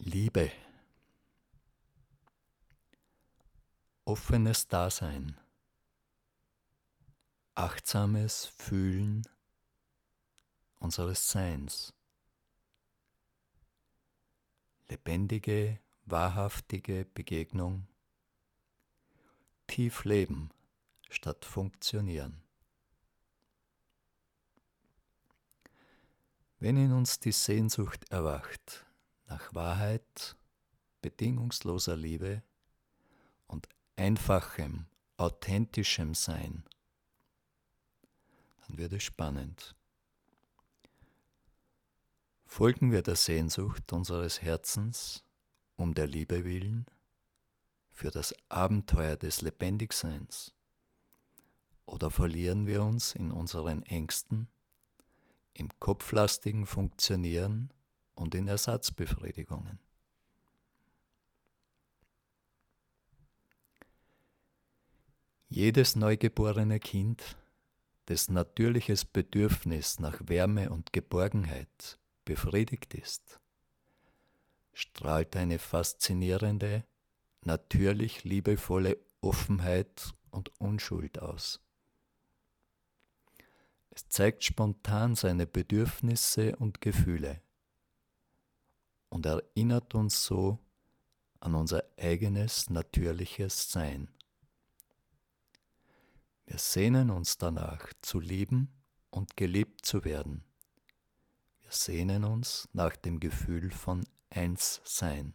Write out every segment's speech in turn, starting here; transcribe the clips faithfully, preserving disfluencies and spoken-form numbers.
Liebe, offenes Dasein, achtsames Fühlen unseres Seins, lebendige, wahrhaftige Begegnung, tief leben statt funktionieren. Wenn in uns die Sehnsucht erwacht nach Wahrheit, bedingungsloser Liebe und einfachem, authentischem Sein, dann wird es spannend. Folgen wir der Sehnsucht unseres Herzens um der Liebe willen, für das Abenteuer des Lebendigseins, oder verlieren wir uns in unseren Ängsten, im kopflastigen Funktionieren und in Ersatzbefriedigungen? Jedes neugeborene Kind, dessen natürliches Bedürfnis nach Wärme und Geborgenheit befriedigt ist, strahlt eine faszinierende, natürlich liebevolle Offenheit und Unschuld aus. Es zeigt spontan seine Bedürfnisse und Gefühle und erinnert uns so an unser eigenes natürliches Sein. Wir sehnen uns danach, zu lieben und geliebt zu werden. Wir sehnen uns nach dem Gefühl von Einssein.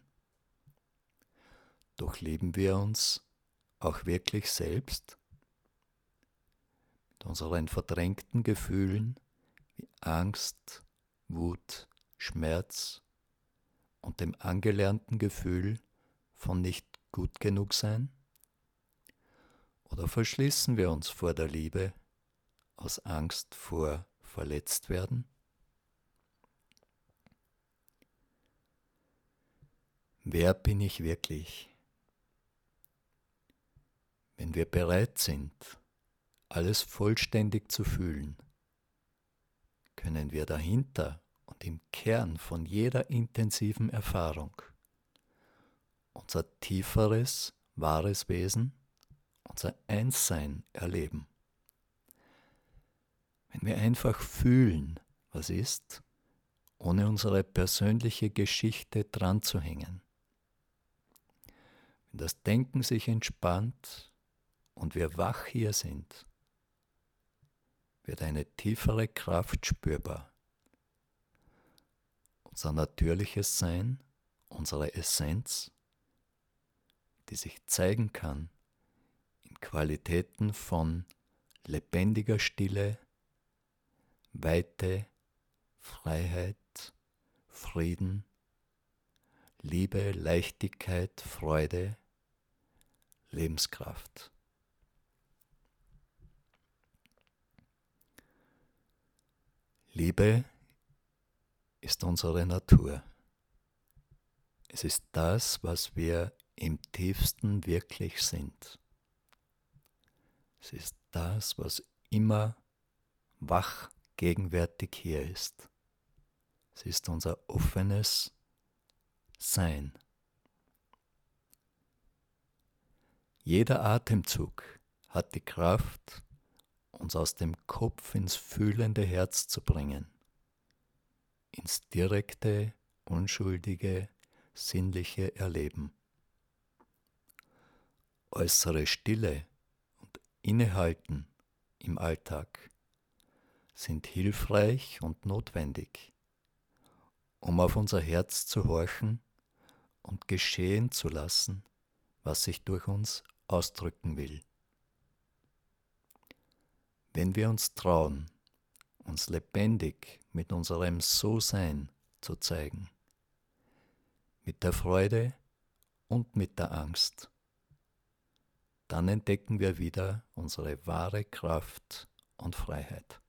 Doch lieben wir uns auch wirklich selbst? Mit unseren verdrängten Gefühlen wie Angst, Wut, Schmerz und dem angelernten Gefühl von nicht gut genug sein? Oder verschließen wir uns vor der Liebe aus Angst vor verletzt werden? Wer bin ich wirklich? Wenn wir bereit sind, alles vollständig zu fühlen, können wir dahinter und im Kern von jeder intensiven Erfahrung unser tieferes, wahres Wesen, unser Einssein erleben. Wenn wir einfach fühlen, was ist, ohne unsere persönliche Geschichte dran zu hängen. Wenn das Denken sich entspannt und wir wach hier sind, wird eine tiefere Kraft spürbar. Unser natürliches Sein, unsere Essenz, die sich zeigen kann in Qualitäten von lebendiger Stille, Weite, Freiheit, Frieden, Liebe, Leichtigkeit, Freude, Lebenskraft. Liebe ist unsere Natur. Es ist das, was wir im tiefsten wirklich sind. Es ist das, was immer wach gegenwärtig hier ist. Es ist unser offenes Sein. Jeder Atemzug hat die Kraft, uns aus dem Kopf ins fühlende Herz zu bringen, ins direkte, unschuldige, sinnliche Erleben. Äußere Stille und Innehalten im Alltag sind hilfreich und notwendig, um auf unser Herz zu horchen und geschehen zu lassen, was sich durch uns ausdrücken will. Wenn wir uns trauen, uns lebendig mit unserem So-Sein zu zeigen, mit der Freude und mit der Angst, dann entdecken wir wieder unsere wahre Kraft und Freiheit.